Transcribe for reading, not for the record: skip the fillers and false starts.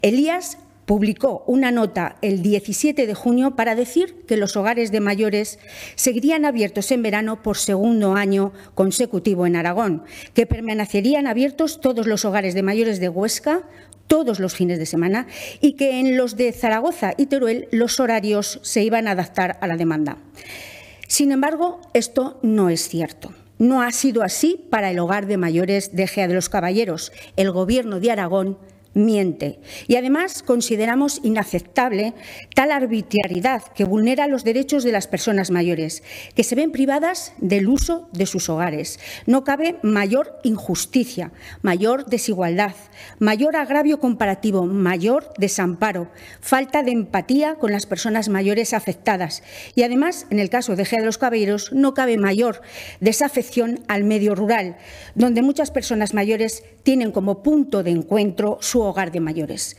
Elías publicó una nota el 17 de junio para decir que los hogares de mayores seguirían abiertos en verano por segundo año consecutivo en Aragón, que permanecerían abiertos todos los hogares de mayores de Huesca todos los fines de semana y que en los de Zaragoza y Teruel los horarios se iban a adaptar a la demanda. Sin embargo, esto no es cierto. No ha sido así para el hogar de mayores de Ejea de los Caballeros. El Gobierno de Aragón miente. Y además consideramos inaceptable tal arbitrariedad que vulnera los derechos de las personas mayores, que se ven privadas del uso de sus hogares. No cabe mayor injusticia, mayor desigualdad, mayor agravio comparativo, mayor desamparo, falta de empatía con las personas mayores afectadas. Y además, en el caso de Ejea de los Caballeros, no cabe mayor desafección al medio rural, donde muchas personas mayores tienen como punto de encuentro su hogar de mayores.